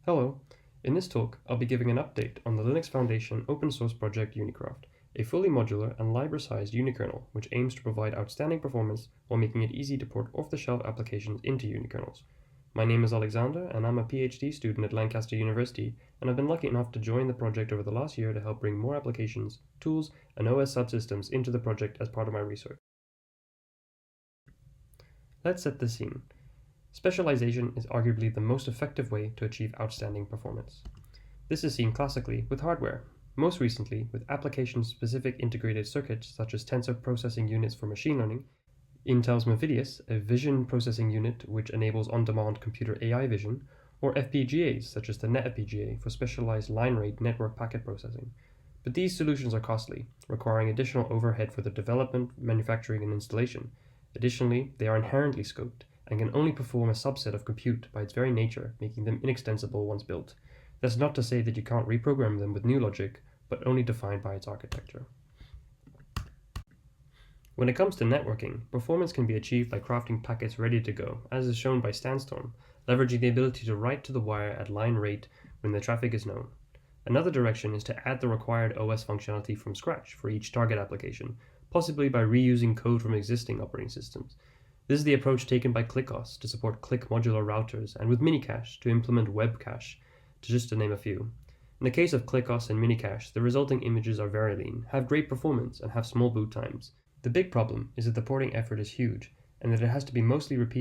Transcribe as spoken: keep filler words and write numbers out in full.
Hello, in this talk I'll be giving an update on the Linux Foundation open source project Unicraft, a fully modular and library-sized unikernel which aims to provide outstanding performance while making it easy to port off-the-shelf applications into unikernels. My name is Alexander and I'm a PhD student at Lancaster University, and I've been lucky enough to join the project over the last year to help bring more applications, tools, and O S subsystems into the project as part of my research. Let's set the scene. Specialization is arguably the most effective way to achieve outstanding performance. This is seen classically with hardware, most recently with application-specific integrated circuits such as tensor processing units for machine learning, Intel's Movidius, a vision processing unit which enables on-demand computer A I vision, or F P G As such as the NetFPGA for specialized line-rate network packet processing. But these solutions are costly, requiring additional overhead for the development, manufacturing, and installation. Additionally, they are inherently scoped and can only perform a subset of compute by its very nature, making them inextensible once built. That's not to say that you can't reprogram them with new logic, but only defined by its architecture. When it comes to networking, performance can be achieved by crafting packets ready to go, as is shown by Sandstorm, leveraging the ability to write to the wire at line rate when the traffic is known. Another direction is to add the required O S functionality from scratch for each target application, possibly by reusing code from existing operating systems. This is the approach taken by ClickOS to support Click modular routers, and with Minicache to implement WebCache, to just to name a few. In the case of ClickOS and Minicache, the resulting images are very lean, have great performance, and have small boot times. The big problem is that the porting effort is huge, and that it has to be mostly repeated